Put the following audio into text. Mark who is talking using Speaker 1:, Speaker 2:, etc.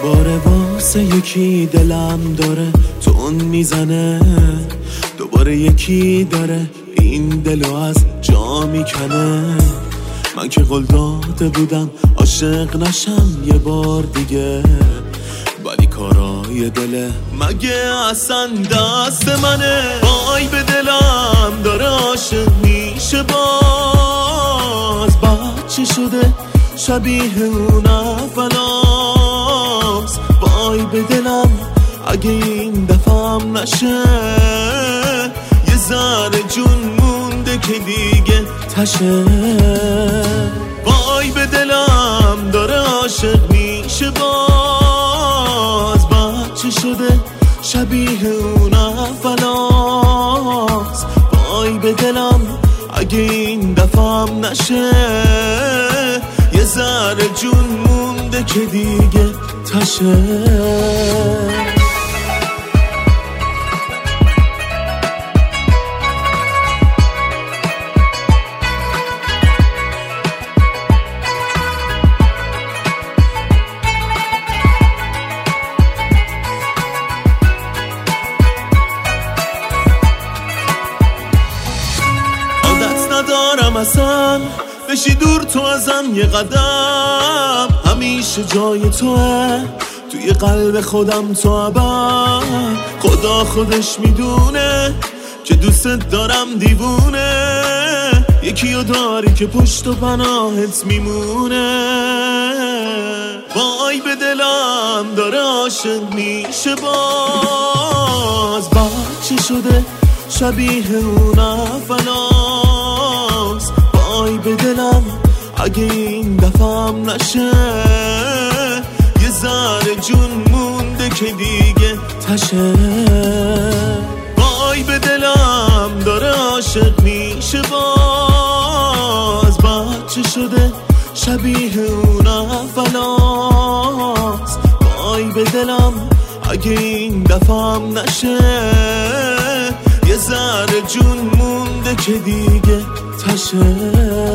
Speaker 1: دوباره واسه یکی دلم داره تون میزنه، دوباره یکی داره این دلو از جا میکنه. من که قول داده بودم عاشق نشم یه بار دیگه، ولی کارای دله مگه اصلا دست منه؟ وای به دلم داره عاشق میشه باز، بچه شده شبیه اون اولاست. وای به دلم اگه این دفعم نشه، یه ذره جون مونده که دیگه تشه. وای به دلم داره عاشق میشه باز، بچه شده شبیه اون اولاست. وای به دلم اگه این دفعم نشه، یه ذره جون مونده که دیگه تشه. ندارم اصلا بشی دور تو ازم یه قدم، همیشه جای توه توی قلب خودم تو ابد. خدا خودش میدونه که دوست دارم دیوونه، یکیو داری که پشت و پناهت میمونه. وای به دلم داره عاشق میشه باز، بچه شده شبیه اون اولاست. وای به دلم اگه این دفعم نشه، یه ذره جون مونده که دیگه تشه. وای به دلم داره عاشق میشه باز، بچه شده شبیه اون اولاست. وای به دلم اگه این دفعم نشه، یه ذره جون مونده که دیگه تشه.